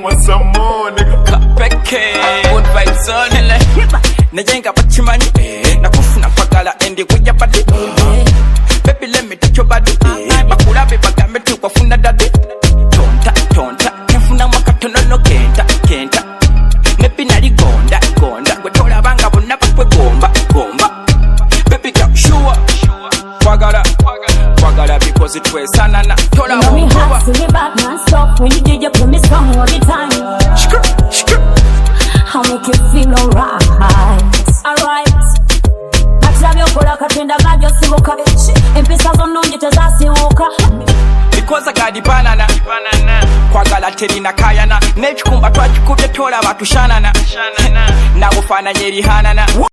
want some more, nigga. Kapeke, good vibes only. Najenga pachimanyi, nakufuna pagala endi kuja badi. Baby, let me touch your body. Bakulabe bagambe tu kwa funda dadi. Tonta, kefuna makatono no kenta. Nepi nali gonda, gwetola banga bonna bakwe gomba. Baby girl, sure. Kwagala because it was sanana. Tola me hot, sing it back non-stop. When you did, you play me song all the time. I'll make you feel alright. Because I got the banana. Kwagala teri na kayana. Nechukumba twachikubye tola batushanana. Na ufana nyeri hanana.